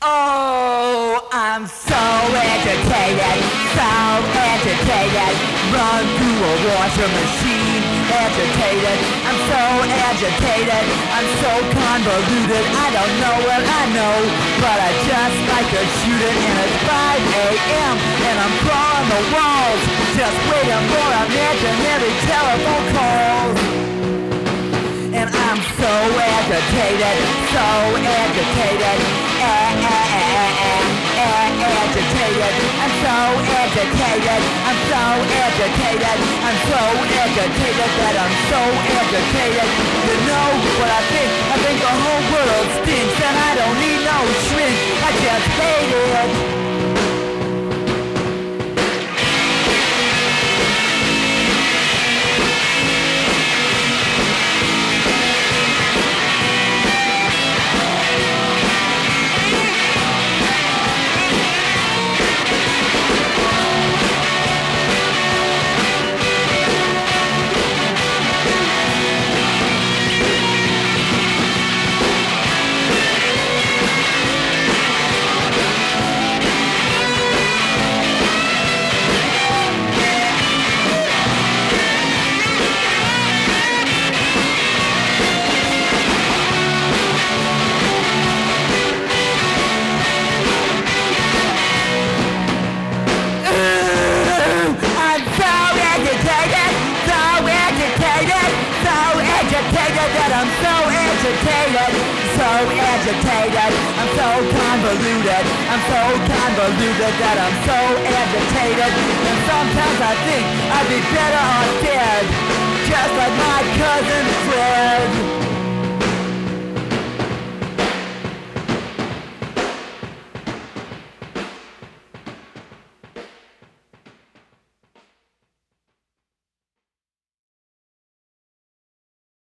Oh, I'm so agitated, run through a washing machine, agitated, I'm so agitated, I'm so convoluted, I don't know what I know, but I just like to shoot it, and it's 5 a.m. and I'm crawling the walls, just waiting for imaginary telephone calls. And I'm so agitated, agitated, I'm so agitated, I'm so agitated, I'm so agitated that I'm so agitated. You know what I think? I think the whole world stinks, and I don't need no shrink, I just hate it. That I'm so agitated, I'm so convoluted, that I'm so agitated, and sometimes I think I'd be better off dead, just like my cousin Fred.